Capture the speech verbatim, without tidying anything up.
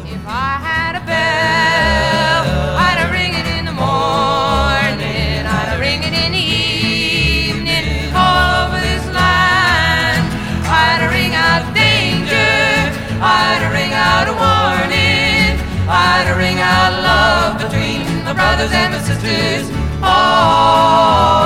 If I had a bell, I'd ring it in the morning, I'd ring it in the evening, all over this land. I'd ring out danger, I'd ring out a warning, I'd ring out love between the brothers and the sisters. Oh.